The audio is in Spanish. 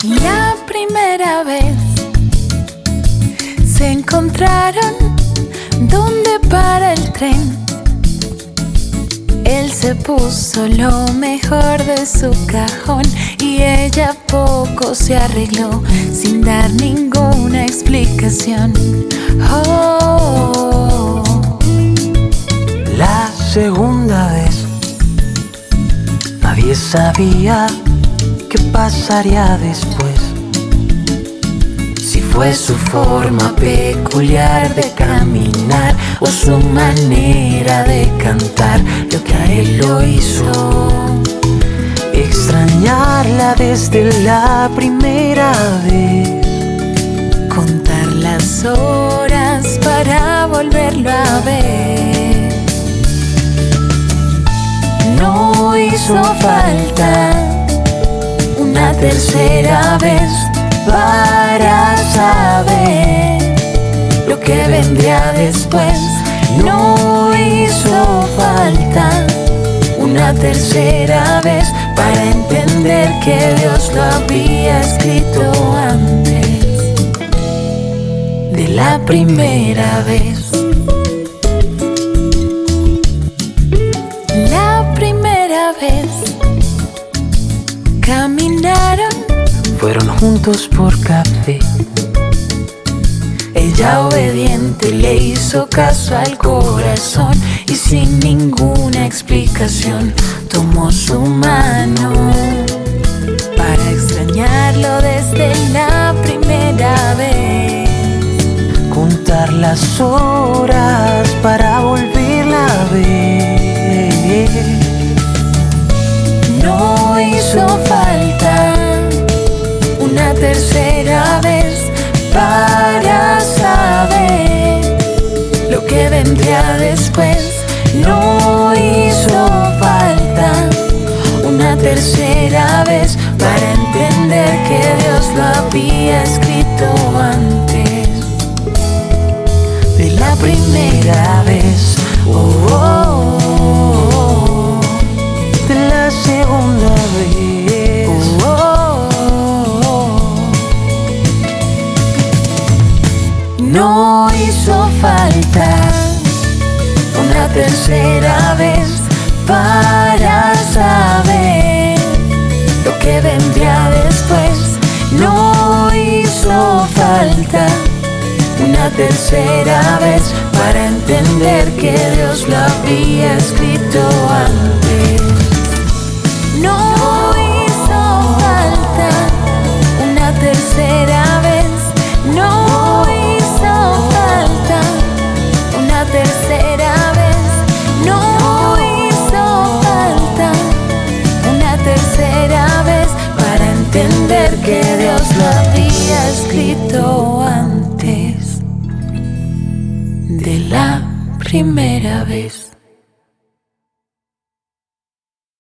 La primera vez se encontraron donde para el tren. Él se puso lo mejor de su cajón y ella poco se arregló sin dar ninguna explicación. Oh. La segunda vez nadie sabía qué pasaría después. Si fue su forma peculiar de caminar o su manera de cantar lo que a él lo hizo extrañarla desde la primera vez. contar las horas para volverlo a ver. No hizo falta una tercera vez para saber lo que vendría después. No hizo falta una tercera vez para entender que Dios lo había escrito antes de la primera vez. La primera vez caminaron, Fueron juntos por café. ella obediente le hizo caso al corazón y sin ninguna explicación tomó su mano para extrañarlo desde la primera vez. Contar las horas para volverla a ver. No hizo falta una tercera vez para saber lo que vendría después. No hizo falta una tercera vez para entender que Dios lo había escrito antes de la primera vez. Oh, oh, oh. De la segunda vez. Oh, oh, oh. No hizo falta una tercera vez para saber lo que vendría después. No hizo falta una tercera vez para entender que Dios lo había escrito antes. No hizo falta una tercera vez. No hizo falta una tercera vez. No hizo falta una tercera vez para entender que Dios lo había escrito antes de la primera vez.